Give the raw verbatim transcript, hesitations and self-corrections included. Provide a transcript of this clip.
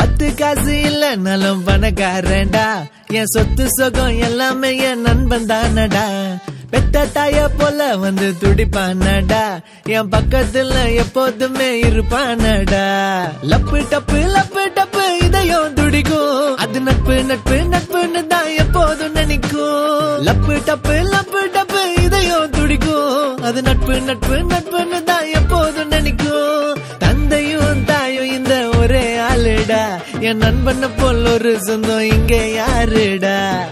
பத்து காசு இல்லனாலும் பணக்காரன்டா, என் சொத்து சுகம் எல்லாமே என் நண்பன் தானடா. பெத்த தாய போல வந்து துடிப்பானடா, என் பக்கத்துல எப்போதுமே இருப்பானடா. லப்பு டப்பு லப்பு டப்பு இதயம் துடிக்கும், அது நட்பு நட்பு நட்புன்னு தான் எப்போதும் நினைக்கும். லப்பு டப்பு லப்பு டப்பு இதயம் துடிக்கும், அது நட்பு நட்பு நட்புன்னு தான் எப்போதும் நினைக்கும். தந்தையும் தாயும் இந்த ஒரே ஆளுடா, என் நண்பனை போல் ஒரு சொந்தம் இங்கே யாருடா.